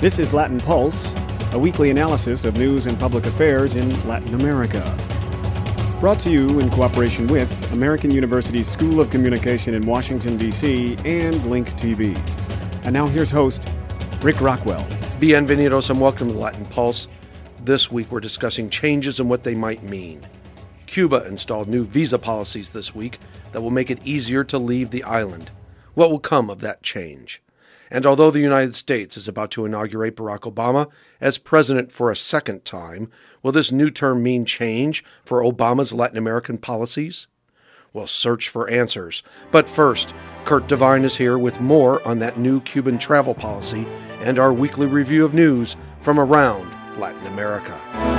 This is Latin Pulse, a weekly analysis of news and public affairs in Latin America. Brought to you in cooperation with American University's School of Communication in Washington, D.C. and Link TV. And now here's host, Rick Rockwell. Bienvenidos and welcome to Latin Pulse. This week we're discussing changes and what they might mean. Cuba installed new visa policies this week that will make it easier to leave the island. What will come of that change? And although the United States is about to inaugurate Barack Obama as president for a second time, will this new term mean change for Obama's Latin American policies? We'll search for answers. But first, Kurt Devine is here with more on that new Cuban travel policy and our weekly review of news from around Latin America.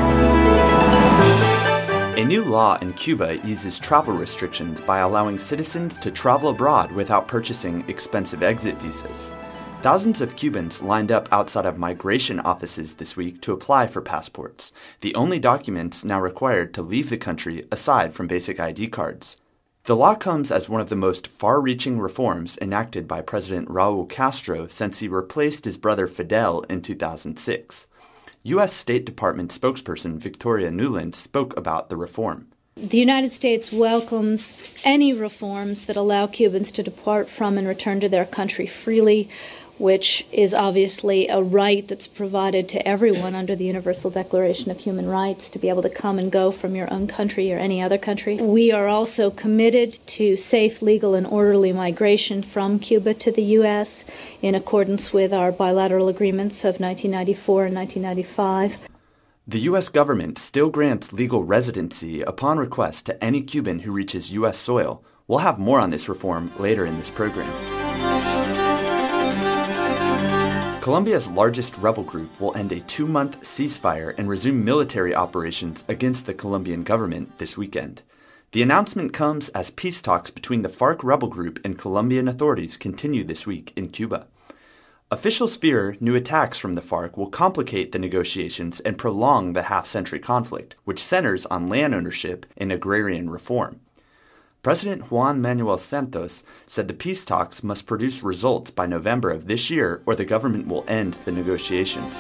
A new law in Cuba eases travel restrictions by allowing citizens to travel abroad without purchasing expensive exit visas. Thousands of Cubans lined up outside of migration offices this week to apply for passports, the only documents now required to leave the country aside from basic ID cards. The law comes as one of the most far-reaching reforms enacted by President Raul Castro since he replaced his brother Fidel in 2006. U.S. State Department spokesperson Victoria Nuland spoke about the reform. The United States welcomes any reforms that allow Cubans to depart from and return to their country freely, which is obviously a right that's provided to everyone under the Universal Declaration of Human Rights to be able to come and go from your own country or any other country. We are also committed to safe, legal, and orderly migration from Cuba to the U.S. in accordance with our bilateral agreements of 1994 and 1995. The U.S. government still grants legal residency upon request to any Cuban who reaches U.S. soil. We'll have more on this reform later in this program. Colombia's largest rebel group will end a 2-month ceasefire and resume military operations against the Colombian government this weekend. The announcement comes as peace talks between the FARC rebel group and Colombian authorities continue this week in Cuba. Officials fear new attacks from the FARC will complicate the negotiations and prolong the half-century conflict, which centers on land ownership and agrarian reform. President Juan Manuel Santos said the peace talks must produce results by November of this year or the government will end the negotiations.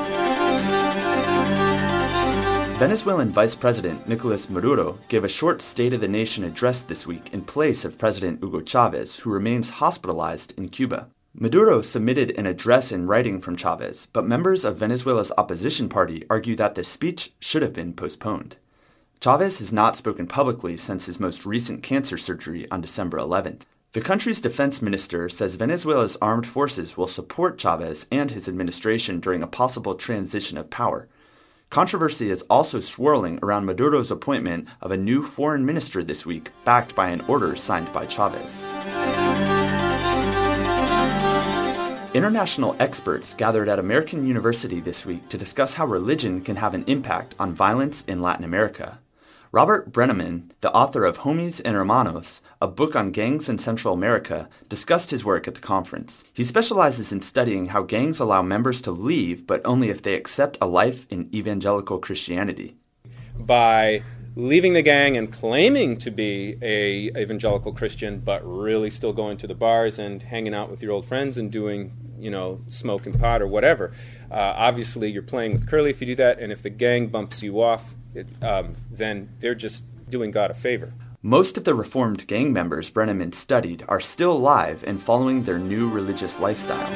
Venezuelan Vice President Nicolas Maduro gave a short State of the Nation address this week in place of President Hugo Chavez, who remains hospitalized in Cuba. Maduro submitted an address in writing from Chavez, but members of Venezuela's opposition party argue that the speech should have been postponed. Chavez has not spoken publicly since his most recent cancer surgery on December 11th. The country's defense minister says Venezuela's armed forces will support Chavez and his administration during a possible transition of power. Controversy is also swirling around Maduro's appointment of a new foreign minister this week, backed by an order signed by Chavez. International experts gathered at American University this week to discuss how religion can have an impact on violence in Latin America. Robert Brenneman, the author of Homies and Hermanos, a book on gangs in Central America, discussed his work at the conference. He specializes in studying how gangs allow members to leave, but only if they accept a life in evangelical Christianity. By leaving the gang and claiming to be a evangelical Christian, but really still going to the bars and hanging out with your old friends and doing, smoking pot or whatever. Obviously, you're playing with curly if you do that, and if the gang bumps you off, then they're just doing God a favor. Most of the reformed gang members Brenneman studied are still alive and following their new religious lifestyle.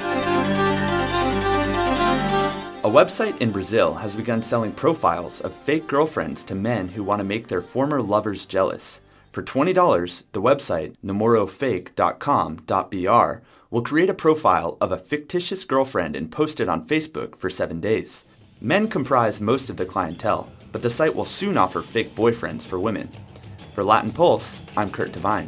A website in Brazil has begun selling profiles of fake girlfriends to men who want to make their former lovers jealous. For $20, the website, namorofake.com.br, will create a profile of a fictitious girlfriend and post it on Facebook for 7 days. Men comprise most of the clientele, but the site will soon offer fake boyfriends for women. For Latin Pulse, I'm Kurt Devine.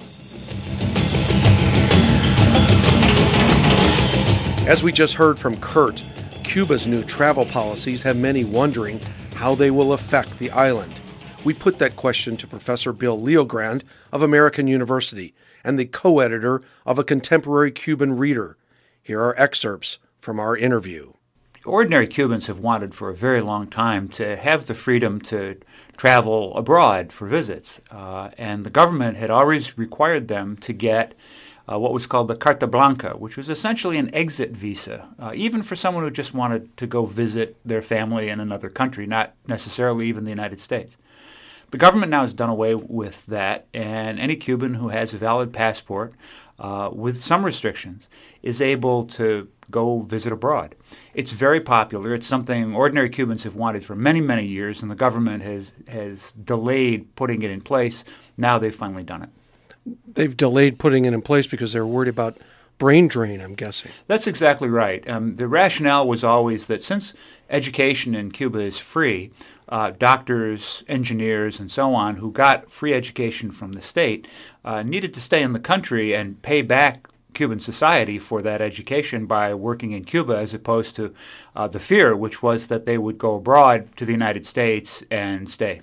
As we just heard from Kurt, Cuba's new travel policies have many wondering how they will affect the island. We put that question to Professor Bill Leogrand of American University and the co-editor of A Contemporary Cuban Reader. Here are excerpts from our interview. Ordinary Cubans have wanted for a very long time to have the freedom to travel abroad for visits, and the government had always required them to get what was called the Carta Blanca, which was essentially an exit visa, even for someone who just wanted to go visit their family in another country, not necessarily even the United States. The government now has done away with that, and any Cuban who has a valid passport with some restrictions is able to go visit abroad. It's very popular. It's something ordinary Cubans have wanted for many, many years, and the government has delayed putting it in place. Now they've finally done it. They've delayed putting it in place because they're worried about brain drain, I'm guessing. That's exactly right. The rationale was always that since education in Cuba is free, doctors, engineers, and so on who got free education from the state needed to stay in the country and pay back Cuban society for that education by working in Cuba, as opposed to the fear, which was that they would go abroad to the United States and stay.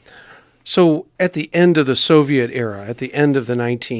So at the end of the Soviet era, at the end of the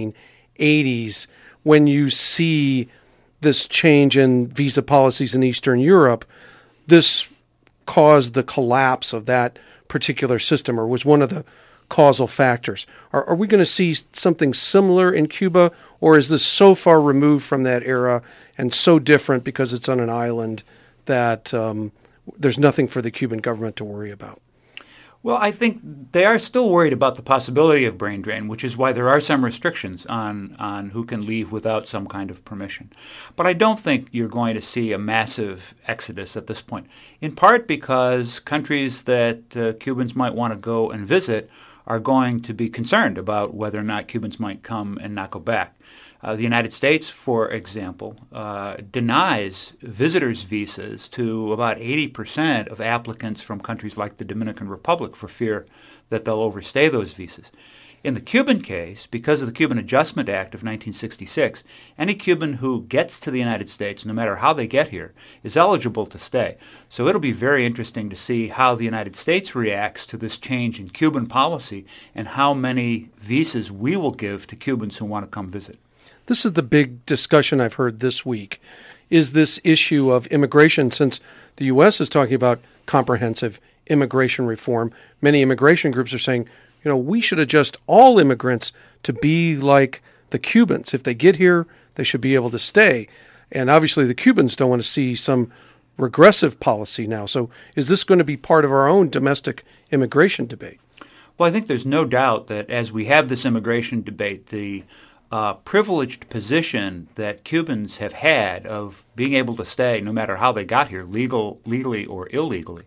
1980s, when you see this change in visa policies in Eastern Europe, this caused the collapse of that particular system, or was one of the causal factors. Are we going to see something similar in Cuba, or is this so far removed from that era and so different because it's on an island that there's nothing for the Cuban government to worry about? Well, I think they are still worried about the possibility of brain drain, which is why there are some restrictions on who can leave without some kind of permission. But I don't think you're going to see a massive exodus at this point, in part because countries that Cubans might want to go and visit are going to be concerned about whether or not Cubans might come and not go back. The United States, for example, denies visitors' visas to about 80% of applicants from countries like the Dominican Republic for fear that they'll overstay those visas. In the Cuban case, because of the Cuban Adjustment Act of 1966, any Cuban who gets to the United States, no matter how they get here, is eligible to stay. So it'll be very interesting to see how the United States reacts to this change in Cuban policy and how many visas we will give to Cubans who want to come visit. This is the big discussion I've heard this week, is this issue of immigration. Since the U.S. is talking about comprehensive immigration reform, many immigration groups are saying, we should adjust all immigrants to be like the Cubans. If they get here, they should be able to stay. And obviously the Cubans don't want to see some regressive policy now. So is this going to be part of our own domestic immigration debate? Well, I think there's no doubt that as we have this immigration debate, the privileged position that Cubans have had of being able to stay no matter how they got here, legally or illegally,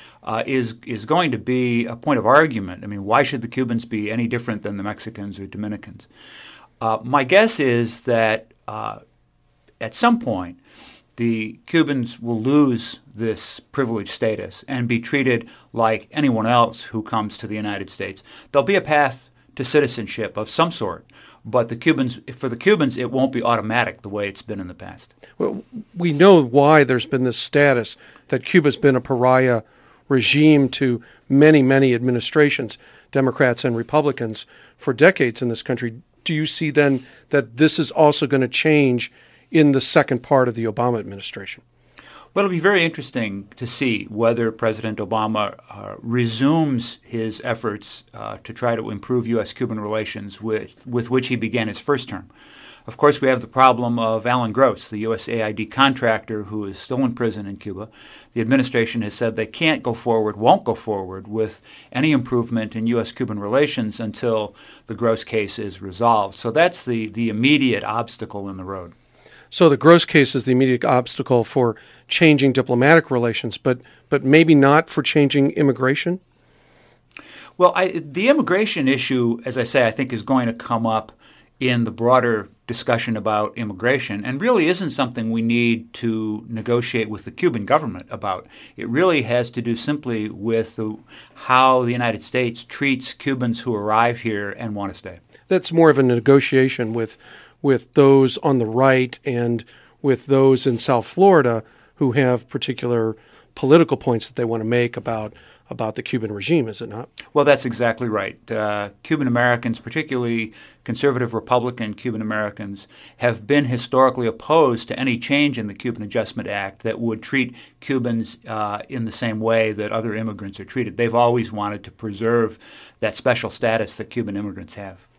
is going to be a point of argument. I mean, why should the Cubans be any different than the Mexicans or Dominicans? My guess is that at some point the Cubans will lose this privileged status and be treated like anyone else who comes to the United States. There'll be a path to citizenship of some sort. But for the Cubans, it won't be automatic the way it's been in the past. Well, we know why there's been this status, that Cuba's been a pariah regime to many, many administrations, Democrats and Republicans, for decades in this country. Do you see then that this is also going to change in the second part of the Obama administration? Well, it'll be very interesting to see whether President Obama resumes his efforts to try to improve U.S.-Cuban relations with which he began his first term. Of course, we have the problem of Alan Gross, the USAID contractor who is still in prison in Cuba. The administration has said they won't go forward with any improvement in U.S.-Cuban relations until the Gross case is resolved. So that's the immediate obstacle in the road. So the Gross case is the immediate obstacle for changing diplomatic relations, but maybe not for changing immigration? Well, the immigration issue, as I say, I think is going to come up in the broader discussion about immigration and really isn't something we need to negotiate with the Cuban government about. It really has to do simply with how the United States treats Cubans who arrive here and want to stay. That's more of a negotiation with those on the right and with those in South Florida who have particular political points that they want to make about the Cuban regime, is it not? Well, that's exactly right. Cuban Americans, particularly conservative Republican Cuban Americans, have been historically opposed to any change in the Cuban Adjustment Act that would treat Cubans in the same way that other immigrants are treated. They've always wanted to preserve that special status that Cuban immigrants have.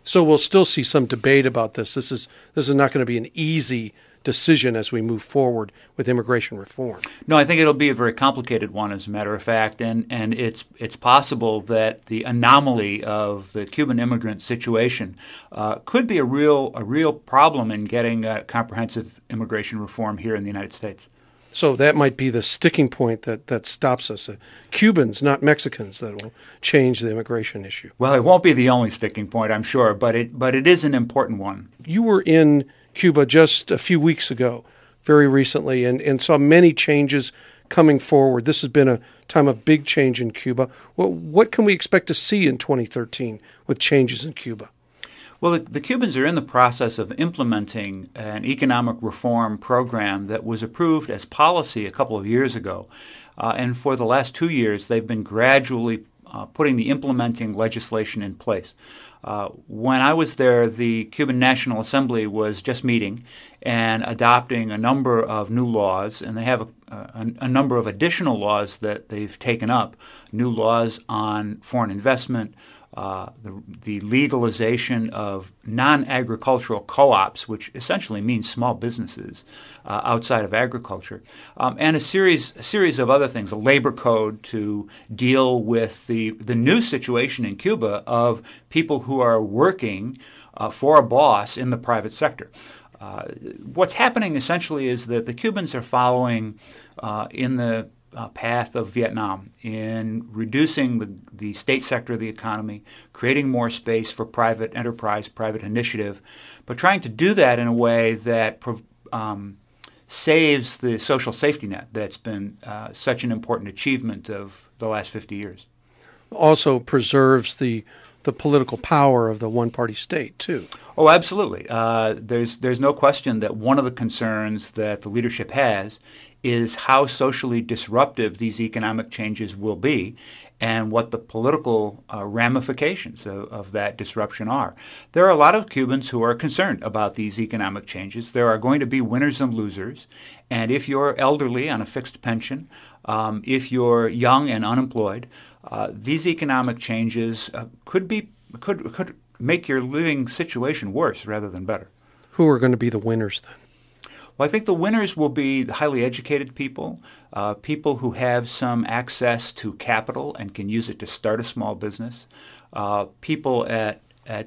So we'll still see some debate about this. This is not going to be an easy decision as we move forward with immigration reform. No, I think it'll be a very complicated one, as a matter of fact, and it's possible that the anomaly of the Cuban immigrant situation could be a real problem in getting comprehensive immigration reform here in the United States. So that might be the sticking point that stops us. Cubans, not Mexicans, that will change the immigration issue. Well, it won't be the only sticking point, I'm sure, but it is an important one. You were in Cuba just a few weeks ago, very recently, and saw many changes coming forward. This has been a time of big change in Cuba. Well, what can we expect to see in 2013 with changes in Cuba? Well, the Cubans are in the process of implementing an economic reform program that was approved as policy a couple of years ago. And for the last 2 years, they've been gradually putting the implementing legislation in place. When I was there, the Cuban National Assembly was just meeting and adopting a number of new laws, and they have a number of additional laws that they've taken up, new laws on foreign investment, the legalization of non-agricultural co-ops, which essentially means small businesses outside of agriculture, and a series of other things, a labor code to deal with the new situation in Cuba of people who are working for a boss in the private sector. What's happening essentially is that the Cubans are following in the path of Vietnam in reducing the state sector of the economy, creating more space for private enterprise, private initiative, but trying to do that in a way that saves the social safety net that's been such an important achievement of the last 50 years. Also preserves the political power of the one-party state, too. Oh, absolutely. There's no question that one of the concerns that the leadership has is how socially disruptive these economic changes will be and what the political ramifications of that disruption are. There are a lot of Cubans who are concerned about these economic changes. There are going to be winners and losers, and if you're elderly on a fixed pension, if you're young and unemployed, these economic changes could make your living situation worse rather than better. Who are going to be the winners then? Well, I think the winners will be the highly educated people, people who have some access to capital and can use it to start a small business, people at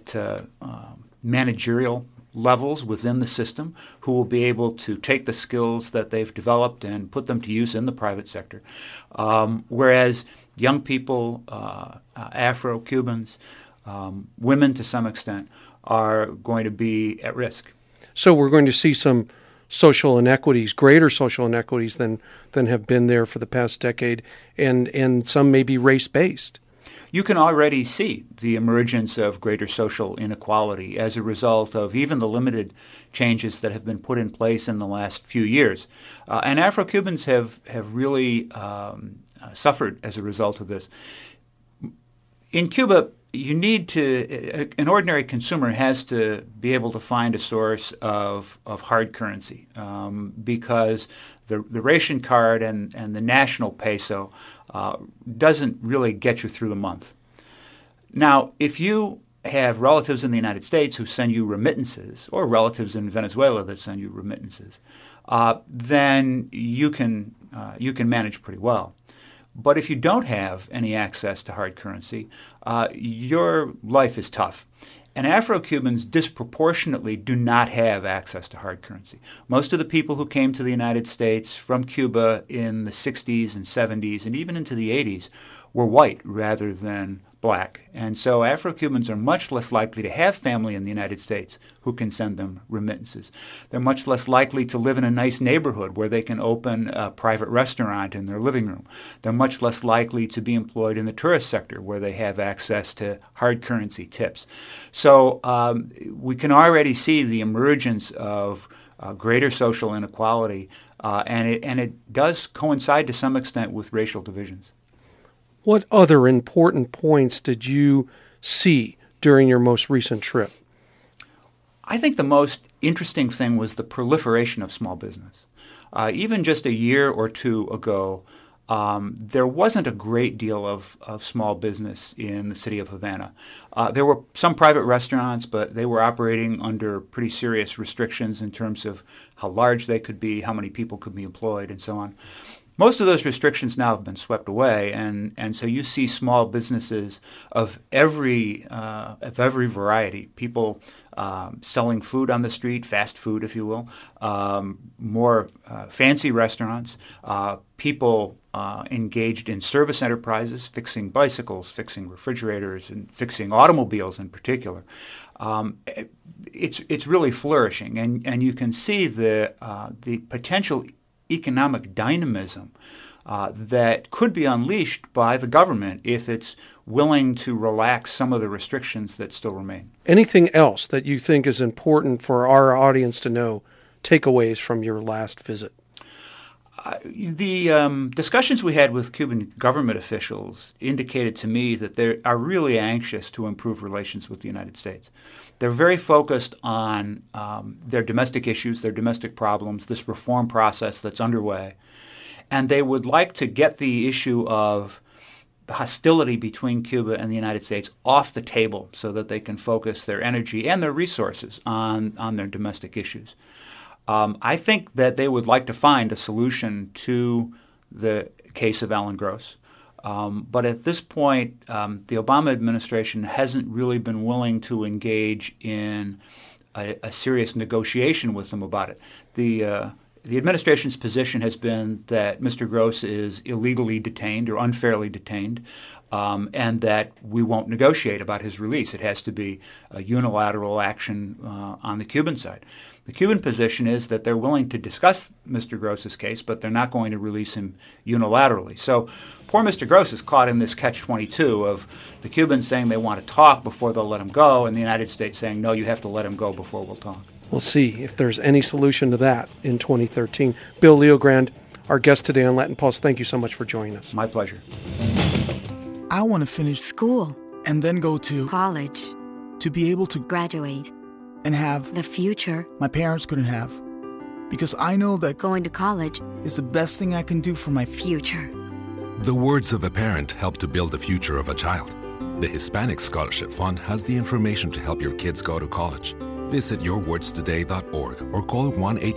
managerial levels within the system who will be able to take the skills that they've developed and put them to use in the private sector, whereas young people, Afro-Cubans, women to some extent, are going to be at risk. So we're going to see some social inequities, greater social inequities than have been there for the past decade, and some may be race-based. You can already see the emergence of greater social inequality as a result of even the limited changes that have been put in place in the last few years. And Afro-Cubans have really suffered as a result of this. In Cuba, an ordinary consumer has to be able to find a source of hard currency because the ration card and the national peso doesn't really get you through the month. Now, if you have relatives in the United States who send you remittances, or relatives in Venezuela that send you remittances, then you can manage pretty well. But if you don't have any access to hard currency, your life is tough. And Afro-Cubans disproportionately do not have access to hard currency. Most of the people who came to the United States from Cuba in the 60s and 70s and even into the 80s were white rather than black. And so Afro-Cubans are much less likely to have family in the United States who can send them remittances. They're much less likely to live in a nice neighborhood where they can open a private restaurant in their living room. They're much less likely to be employed in the tourist sector where they have access to hard currency tips. So we can already see the emergence of greater social inequality, and it does coincide to some extent with racial divisions. What other important points did you see during your most recent trip? I think the most interesting thing was the proliferation of small business. Even just a year or two ago, there wasn't a great deal of small business in the city of Havana. There were some private restaurants, but they were operating under pretty serious restrictions in terms of how large they could be, how many people could be employed, and so on. Most of those restrictions now have been swept away, and so you see small businesses of every variety. People selling food on the street, fast food, if you will, more fancy restaurants, people engaged in service enterprises, fixing bicycles, fixing refrigerators, and fixing automobiles in particular. It's really flourishing, and you can see the potential economic dynamism that could be unleashed by the government if it's willing to relax some of the restrictions that still remain. Anything else that you think is important for our audience to know, takeaways from your last visit? The discussions we had with Cuban government officials indicated to me that they are really anxious to improve relations with the United States. They're very focused on their domestic issues, their domestic problems, this reform process that's underway. And they would like to get the issue of the hostility between Cuba and the United States off the table so that they can focus their energy and their resources on their domestic issues. I think that they would like to find a solution to the case of Alan Gross. But at this point, the Obama administration hasn't really been willing to engage in a serious negotiation with them about it. The administration's position has been that Mr. Gross is illegally detained or unfairly detained, and that we won't negotiate about his release. It has to be a unilateral action on the Cuban side. The Cuban position is that they're willing to discuss Mr. Gross's case, but they're not going to release him unilaterally. So poor Mr. Gross is caught in this catch-22 of the Cubans saying they want to talk before they'll let him go, and the United States saying, no, you have to let him go before we'll talk. We'll see if there's any solution to that in 2013. Bill Leogrand, our guest today on Latin Pulse, thank you so much for joining us. My pleasure. I want to finish school and then go to college to be able to graduate and have the future my parents couldn't have. Because I know that going to college is the best thing I can do for my future. The words of a parent help to build the future of a child. The Hispanic Scholarship Fund has the information to help your kids go to college. Visit yourwordstoday.org or call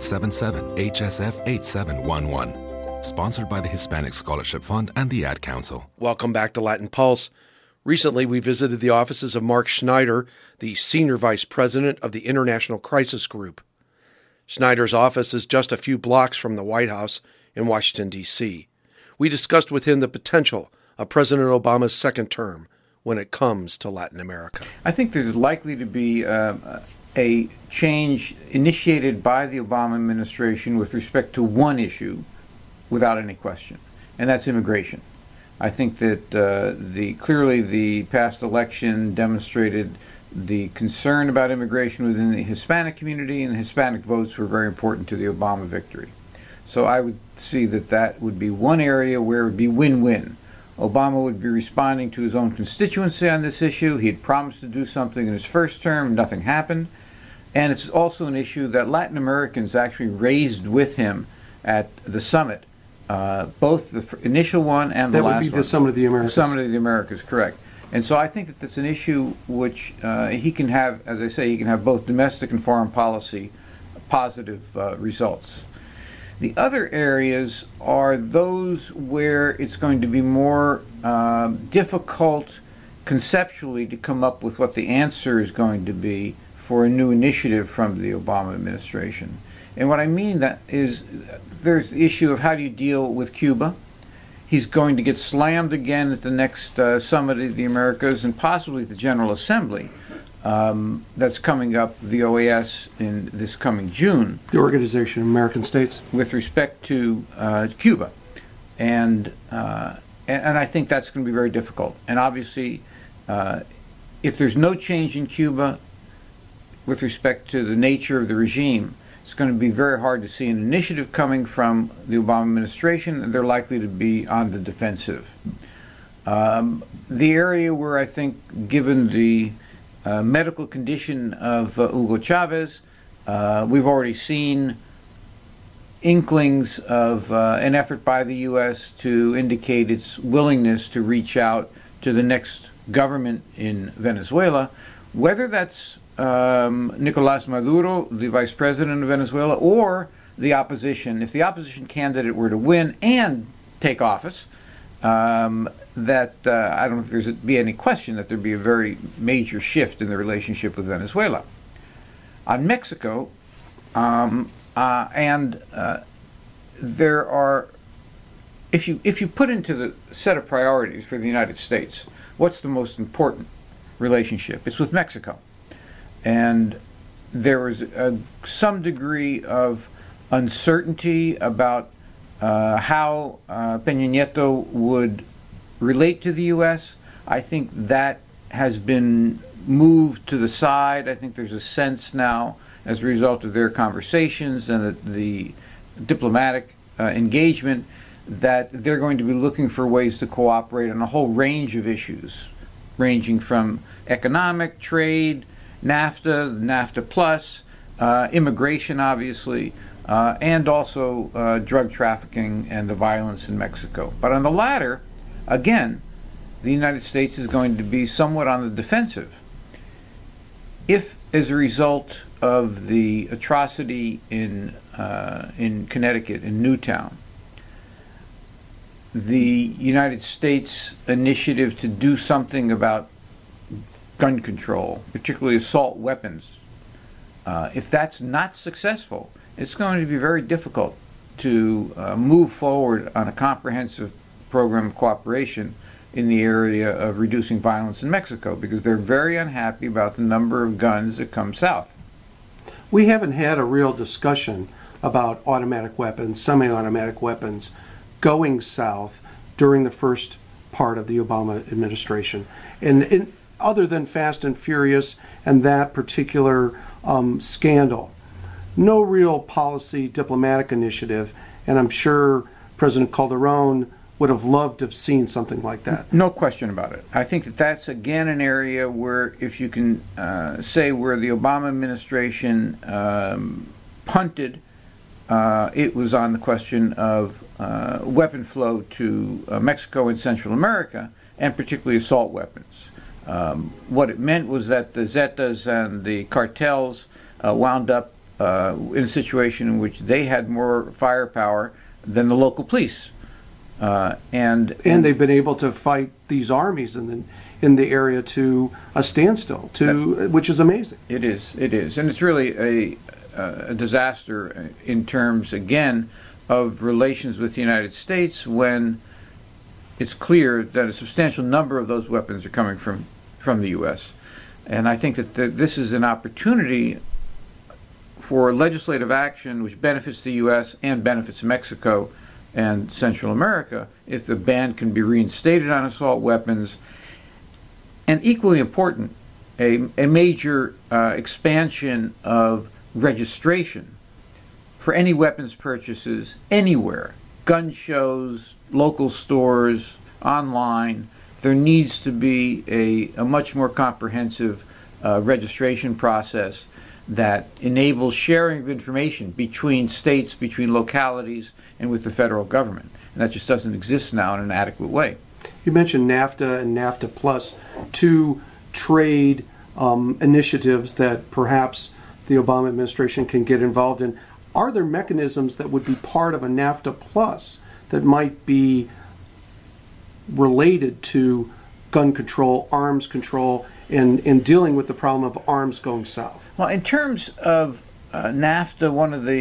1-877-HSF-8711. Sponsored by the Hispanic Scholarship Fund and the Ad Council. Welcome back to Latin Pulse. Recently, we visited the offices of Mark Schneider, the Senior Vice President of the International Crisis Group. Schneider's office is just a few blocks from the White House in Washington, D.C. We discussed with him the potential of President Obama's second term when it comes to Latin America. I think there's likely to be a change initiated by the Obama administration with respect to one issue without any question, and that's immigration. I think that clearly the past election demonstrated the concern about immigration within the Hispanic community, and the Hispanic votes were very important to the Obama victory. So I would see that would be one area where it would be win-win. Obama would be responding to his own constituency on this issue. He had promised to do something in his first term, nothing happened. And it's also an issue that Latin Americans actually raised with him at the summit. Both the initial one and the last one. That would be the Summit of the Americas. The Summit of the Americas, correct. And so I think that that's an issue which he can have, as I say, he can have both domestic and foreign policy positive results. The other areas are those where it's going to be more difficult conceptually to come up with what the answer is going to be for a new initiative from the Obama administration. And what I mean that is there's the issue of how do you deal with Cuba. He's going to get slammed again at the next Summit of the Americas and possibly the General Assembly that's coming up, the OAS, in this coming June. The Organization of American States. With respect to Cuba. And I think that's going to be very difficult. And obviously, if there's no change in Cuba with respect to the nature of the regime, it's going to be very hard to see an initiative coming from the Obama administration, and they're likely to be on the defensive. The area where I think, given the medical condition of Hugo Chavez, we've already seen inklings of an effort by the U.S. to indicate its willingness to reach out to the next government in Venezuela, whether that's Nicolás Maduro, the vice president of Venezuela, or the opposition. If the opposition candidate were to win and take office, I don't know if there'd be any question that there'd be a very major shift in the relationship with Venezuela. On Mexico, there are, if you put into the set of priorities for the United States, what's the most important relationship? It's with Mexico. And there is some degree of uncertainty about how Peña Nieto would relate to the U.S. I think that has been moved to the side. I think there's a sense now, as a result of their conversations and the diplomatic engagement, that they're going to be looking for ways to cooperate on a whole range of issues, ranging from economic, trade, NAFTA, NAFTA Plus, immigration, obviously, and also drug trafficking and the violence in Mexico. But on the latter, again, the United States is going to be somewhat on the defensive. If, as a result of the atrocity in Connecticut, in Newtown, the United States initiative to do something about gun control, particularly assault weapons, if that's not successful, it's going to be very difficult to move forward on a comprehensive program of cooperation in the area of reducing violence in Mexico, because they're very unhappy about the number of guns that come south. We haven't had a real discussion about automatic weapons, semi-automatic weapons going south during the first part of the Obama administration. And other than Fast and Furious and that particular scandal, no real policy diplomatic initiative, and I'm sure President Calderon would have loved to have seen something like that. No question about it. I think that that's, again, an area where, if you can say where the Obama administration punted, it was on the question of weapon flow to Mexico and Central America, and particularly assault weapons. What it meant was that the Zetas and the cartels wound up in a situation in which they had more firepower than the local police. And they've been able to fight these armies in the area to a standstill, which is amazing. It is, and it's really a disaster in terms, again, of relations with the United States, when it's clear that a substantial number of those weapons are coming from the U.S. And I think that this is an opportunity for legislative action which benefits the U.S. and benefits Mexico and Central America, if the ban can be reinstated on assault weapons. And equally important, a major expansion of registration for any weapons purchases anywhere, gun shows, local stores, online. There needs to be a much more comprehensive registration process that enables sharing of information between states, between localities, and with the federal government. And that just doesn't exist now in an adequate way. You mentioned NAFTA and NAFTA Plus, two trade initiatives that perhaps the Obama administration can get involved in. Are there mechanisms that would be part of a NAFTA Plus that might be related to gun control, arms control, and dealing with the problem of arms going south? Well, in terms of NAFTA, one of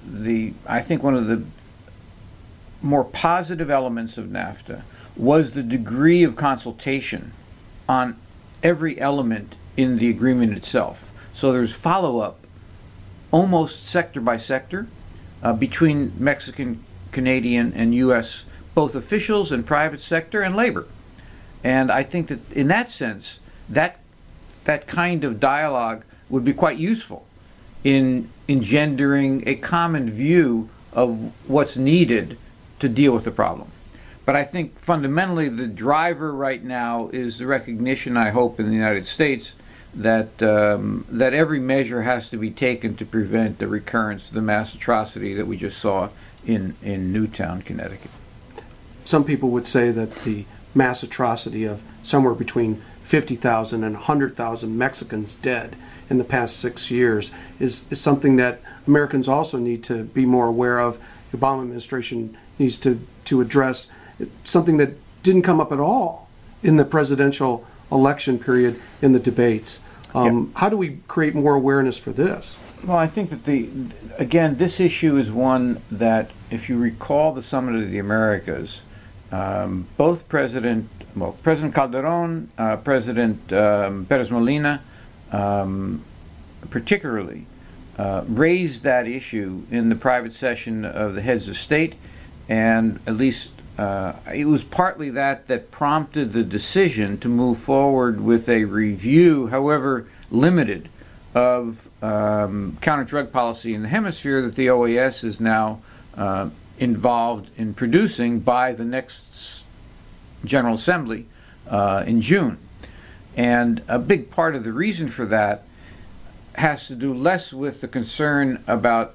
the more positive elements of NAFTA was the degree of consultation on every element in the agreement itself. So there's follow-up almost sector by sector between Mexican, Canadian, and U.S. both officials and private sector and labor. And I think that in that sense, that kind of dialogue would be quite useful in engendering a common view of what's needed to deal with the problem. But I think fundamentally the driver right now is the recognition, I hope, in the United States that every measure has to be taken to prevent the recurrence of the mass atrocity that we just saw in Newtown, Connecticut. Some people would say that the mass atrocity of somewhere between 50,000 and 100,000 Mexicans dead in the past 6 years is something that Americans also need to be more aware of. The Obama administration needs to address something that didn't come up at all in the presidential election period in the debates. How do we create more awareness for this? Well, I think that this issue is one that, if you recall the Summit of the Americas, both President Calderon, President Perez Molina, particularly, raised that issue in the private session of the heads of state, and at least it was partly that prompted the decision to move forward with a review, however limited, of counter-drug policy in the hemisphere that the OAS is now involved in producing by the next General Assembly in June. And a big part of the reason for that has to do less with the concern about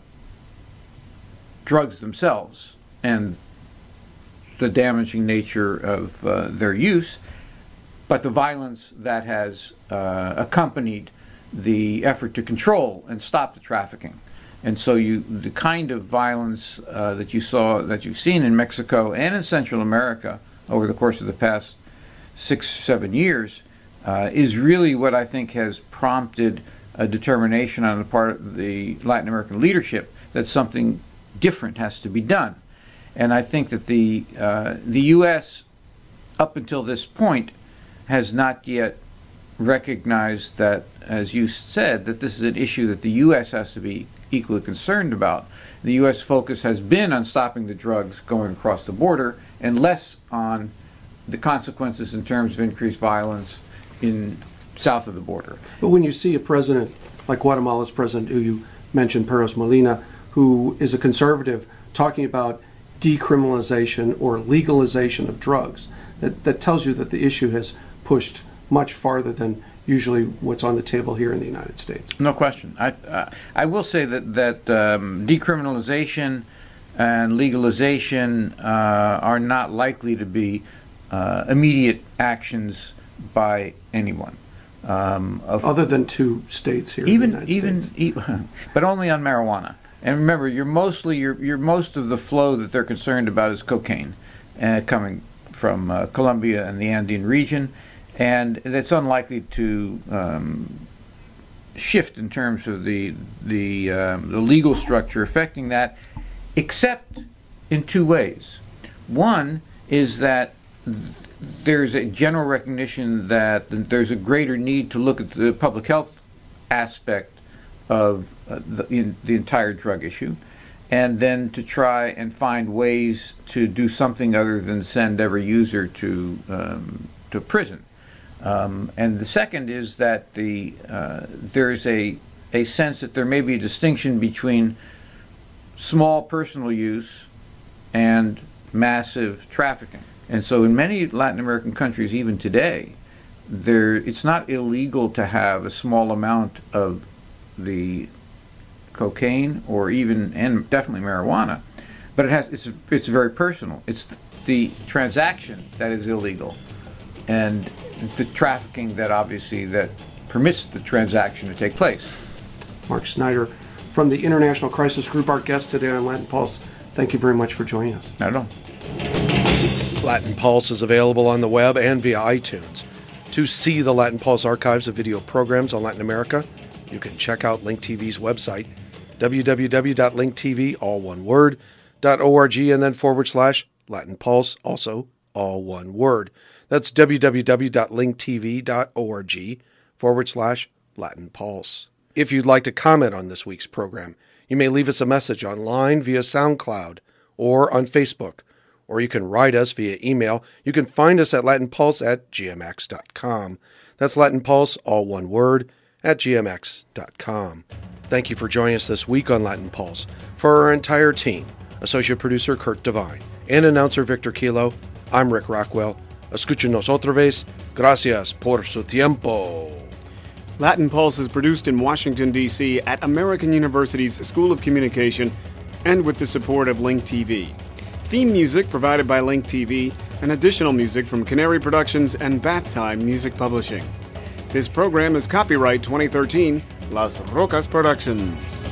drugs themselves and the damaging nature of their use, but the violence that has accompanied the effort to control and stop the trafficking. And so the kind of violence that you've seen in Mexico and in Central America over the course of the past 6-7 years is really what I think has prompted a determination on the part of the Latin American leadership that something different has to be done. And I think that the U.S., up until this point, has not yet recognized that, as you said, that this is an issue that the U.S. has to be equally concerned about. The U.S. focus has been on stopping the drugs going across the border and less on the consequences in terms of increased violence in south of the border. But when you see a president like Guatemala's president, who you mentioned, Perez Molina, who is a conservative, talking about decriminalization or legalization of drugs, that tells you that the issue has pushed much farther than usually what's on the table here in the United States. No question. I will say that decriminalization and legalization are not likely to be immediate actions by anyone. Other than 2 states here in the United States. But only on marijuana. And remember, most of the flow that they're concerned about is cocaine, coming from Colombia and the Andean region, and that's unlikely to shift in terms of the legal structure affecting that, except in 2 ways. One is that there's a general recognition that there's a greater need to look at the public health aspect of the entire drug issue, and then to try and find ways to do something other than send every user to prison. And the second is that there's a sense that there may be a distinction between small personal use and massive trafficking. And so in many Latin American countries, even today, it's not illegal to have a small amount of the cocaine or and definitely marijuana, but it's very personal. It's the transaction that is illegal, and the trafficking that permits the transaction to take place. Mark Snyder from the International Crisis Group, our guest today on Latin Pulse. Thank you very much for joining us. Not at all. Latin Pulse is available on the web and via iTunes. To see the Latin Pulse archives of video programs on Latin America, you can check out Link TV's website, www.linktv, all one word, .org, and then /Latin Pulse, also all one word. That's www.linktv.org /Latin Pulse. If you'd like to comment on this week's program, you may leave us a message online via SoundCloud or on Facebook, or you can write us via email. You can find us at latinpulse@gmx.com. That's Latin Pulse, all one word, @gmx.com. Thank you for joining us this week on Latin Pulse. For our entire team, Associate Producer Kurt Devine and Announcer Victor Kilo, I'm Rick Rockwell. Escúchenos otra vez. Gracias por su tiempo. Latin Pulse is produced in Washington, D.C. at American University's School of Communication and with the support of Link TV. Theme music provided by Link TV and additional music from Canary Productions and Bath Time Music Publishing. This program is copyright 2013, Las Rocas Productions.